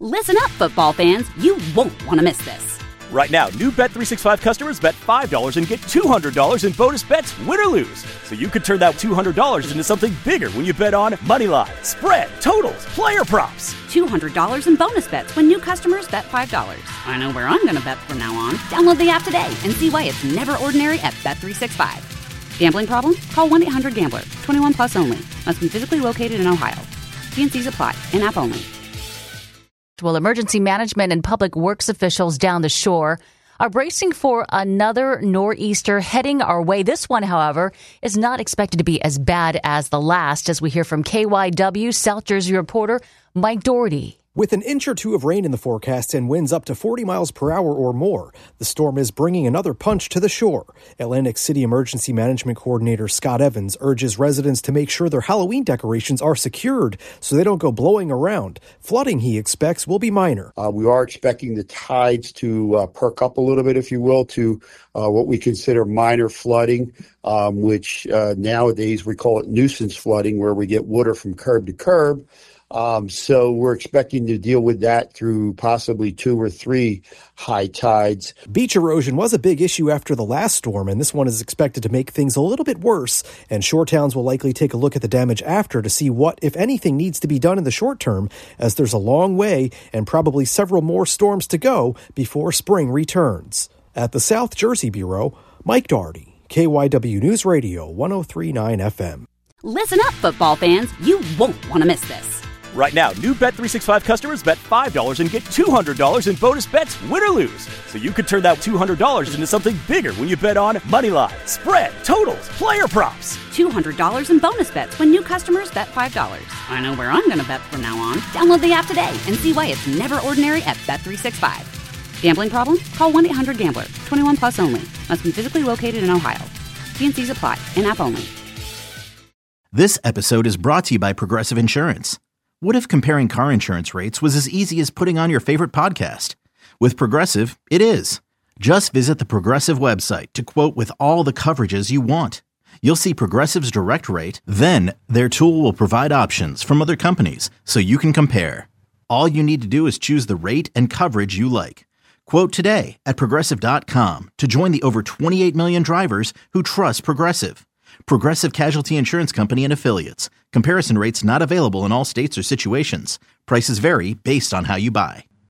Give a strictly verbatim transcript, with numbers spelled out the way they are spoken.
Listen up, football fans. You won't want to miss this. Right now, new Bet three sixty-five customers bet five dollars and get two hundred dollars in bonus bets, win or lose. So you could turn that two hundred dollars into something bigger when you bet on money line, spread, totals, player props. two hundred dollars in bonus bets when new customers bet five dollars. I know where I'm going to bet from now on. Download the app today and see why it's never ordinary at Bet three sixty-five. Gambling problem? Call one eight hundred gambler. twenty-one plus only. Must be physically located in Ohio. T and C's apply. In-app only. Well, emergency management and public works officials down the shore are bracing for another nor'easter heading our way. This one, however, is not expected to be as bad as the last, as we hear from K Y W South Jersey reporter Mike Doherty. With an inch or two of rain in the forecast and winds up to forty miles per hour or more, the storm is bringing another punch to the shore. Atlantic City Emergency Management Coordinator Scott Evans urges residents to make sure their Halloween decorations are secured so they don't go blowing around. Flooding, he expects, will be minor. Uh, we are expecting the tides to uh, perk up a little bit, if you will, to uh, what we consider minor flooding, um, which uh, nowadays we call it nuisance flooding, where we get water from curb to curb. Um, so we're expecting to deal with that through possibly two or three high tides. Beach erosion was a big issue after the last storm, and this one is expected to make things a little bit worse. And shore towns will likely take a look at the damage after to see what, if anything, needs to be done in the short term, as there's a long way and probably several more storms to go before spring returns. At the South Jersey Bureau, Mike Doherty, K Y W News Radio, one oh three point nine F M. Listen up, football fans. You won't want to miss this. Right now, new Bet three sixty-five customers bet five dollars and get two hundred dollars in bonus bets, win or lose. So you could turn that two hundred dollars into something bigger when you bet on money line, spread, totals, player props. two hundred dollars in bonus bets when new customers bet five dollars. I know where I'm going to bet from now on. Download the app today and see why it's never ordinary at Bet three sixty-five. Gambling problem? Call one eight hundred gambler. twenty-one plus only. Must be physically located in Ohio. T and C's apply. In-app only. This episode is brought to you by Progressive Insurance. What if comparing car insurance rates was as easy as putting on your favorite podcast? With Progressive, it is. Just visit the Progressive website to quote with all the coverages you want. You'll see Progressive's direct rate, then their tool will provide options from other companies so you can compare. All you need to do is choose the rate and coverage you like. Quote today at Progressive dot com to join the over twenty-eight million drivers who trust Progressive. Progressive Casualty Insurance Company and Affiliates. Comparison rates not available in all states or situations. Prices vary based on how you buy.